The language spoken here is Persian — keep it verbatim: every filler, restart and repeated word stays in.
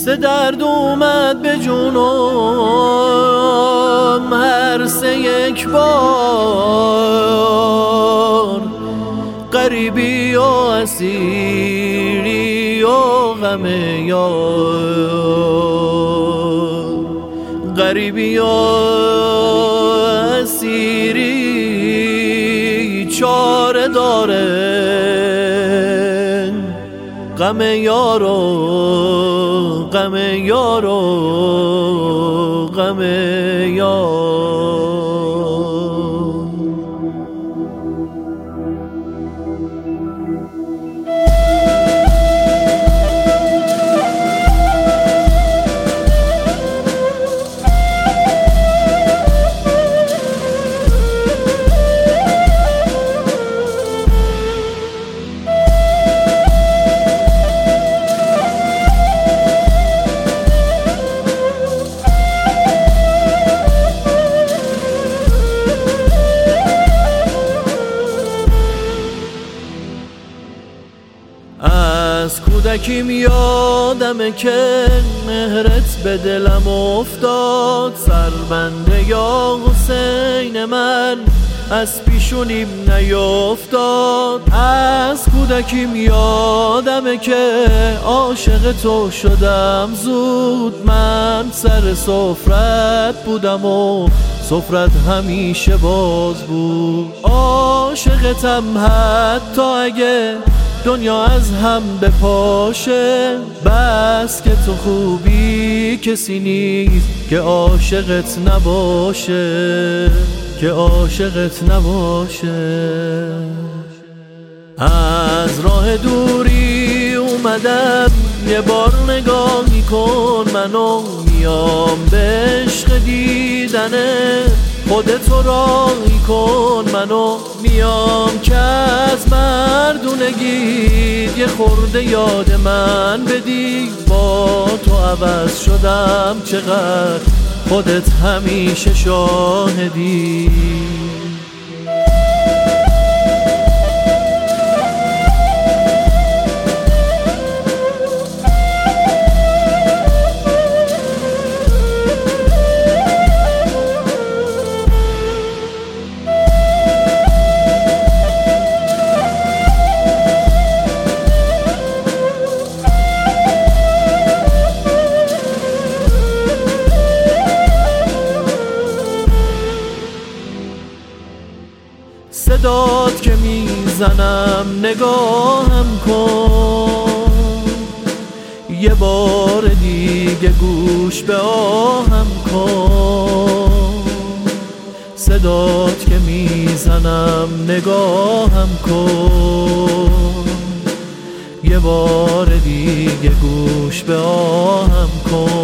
سه درد اومد به جونم هر سه یک بار، غریبی و اسیری و غم یار، غریبی و اسیری چاره داره، غم یارو غم یارو غم یار. از کودکیم یادمه که مهرت به دلم افتاد، سربنده یا حسین من از پیشونیم نیفتاد. از کودکیم یادمه که عاشق تو شدم زود، من سر سفرت بودم و سفرت همیشه باز بود. عاشقتم حتی اگه دنیا از هم بپاشه، بس که تو خوبی کسی نیست که عاشقت نباشه، که عاشقت نباشه. از راه دوری اومدم یه بار نگاهی کن منو، میام به عشق دیدنه خودتو راهی کن منو، میام که از مردونگی یه خورده یاد من بدی. با تو عوض شدم چقدر خودت همیشه شاهدی. صدات که میزنم نگاهم کن، یه بار دیگه گوش به آهم کن. صدات که میزنم نگاهم کن، یه بار دیگه گوش به آهم کن.